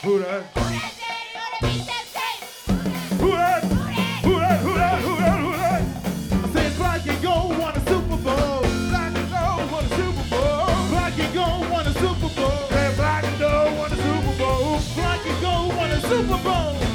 Who that? Who that daddy on the beat that say? Who that? Who that? Who that? Who that? Who that? I said Black and Gold won a Super Bowl. Black and gold won a Super Bowl. Black and Gold won a Super Bowl. Hey, black and gold won a Super Bowl. Black and Gold won a Super Bowl.